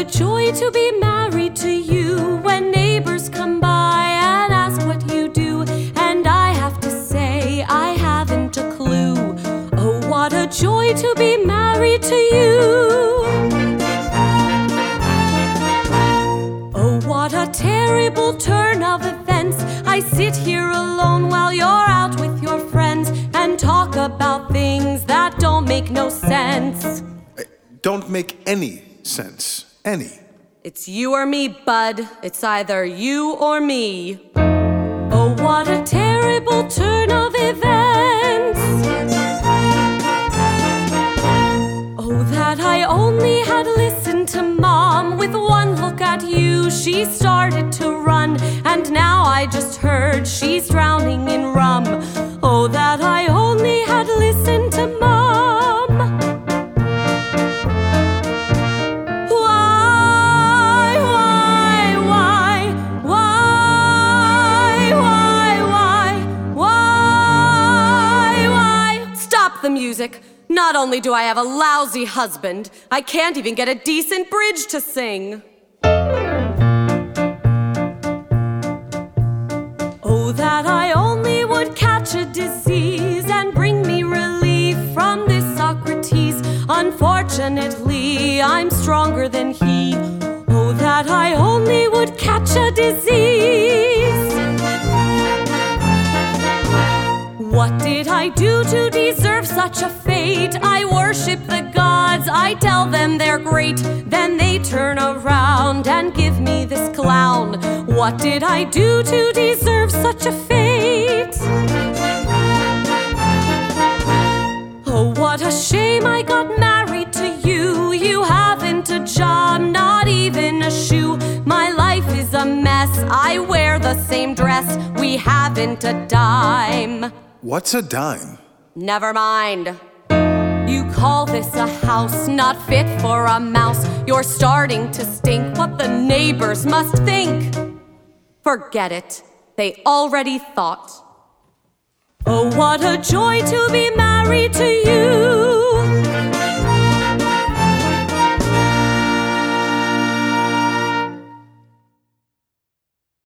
joy to be married to you. When neighbors come by and ask what you do, and I have to say I haven't a clue. Oh, what a joy to be married to you. Oh, what a terrible turn of events. I sit here alone while you're out with your friends and talk about things that don't make no sense. Don't make any sense. Any. It's you or me, bud. It's either you or me. Oh, what a terrible turn of events. Oh, that I only had listened to Mom. With one look at you, she started to run. And now I just heard she's drowning in rum. Oh, that I only had listened to Mom. The music. Not only do I have a lousy husband, I can't even get a decent bridge to sing. Oh, that I only would catch a disease and bring me relief from this Socrates. Unfortunately, I'm stronger than he. Oh, that I only would catch a disease. What did I do to deserve such a fate? I worship the gods, I tell them they're great. Then they turn around and give me this clown. What did I do to deserve such a fate? Oh, what a shame I got married to you. You haven't a job, not even a shoe. My life is a mess, I wear the same dress. We haven't a dime. What's a dime? Never mind. You call this a house not fit for a mouse. You're starting to stink. What the neighbors must think. Forget it. They already thought. Oh, what a joy to be married to you.